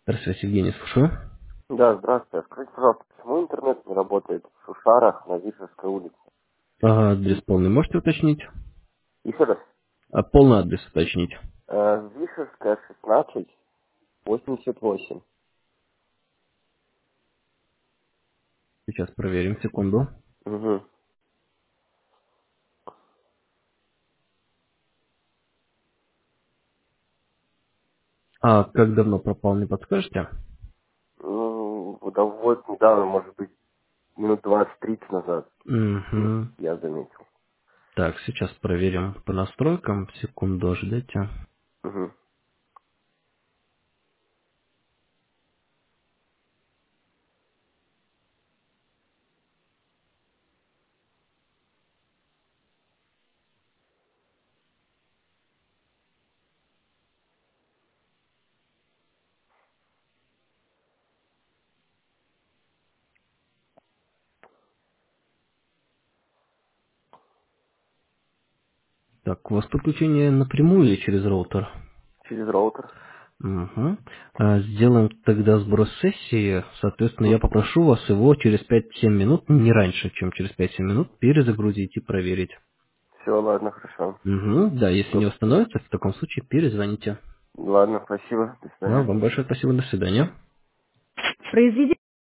Здравствуйте, Евгений, слушаю. Да, здравствуйте. Скажите, пожалуйста, почему интернет не работает в Шушарах на Вишерской улице? Адрес полный можете уточнить? Еще раз. Полный адрес уточнить. Вишерская, 16, 88. Сейчас проверим, секунду. Угу. А как давно пропал, не подскажете? Ну, да вот недавно, может быть, минут 20-30 назад Угу. я заметил. Так, сейчас проверим по настройкам. Секунду, ждите. Угу. Так, у вас подключение напрямую или через роутер? Через роутер. Угу. Сделаем тогда сброс сессии. Соответственно, я Угу. попрошу вас его через 5-7 минут, не раньше, чем через 5-7 минут, перезагрузить и проверить. Все, ладно, хорошо. Угу. Да, если не Ну, восстановится, в таком случае перезвоните. ладно, спасибо. До Да, свидания. вам большое спасибо, до свидания.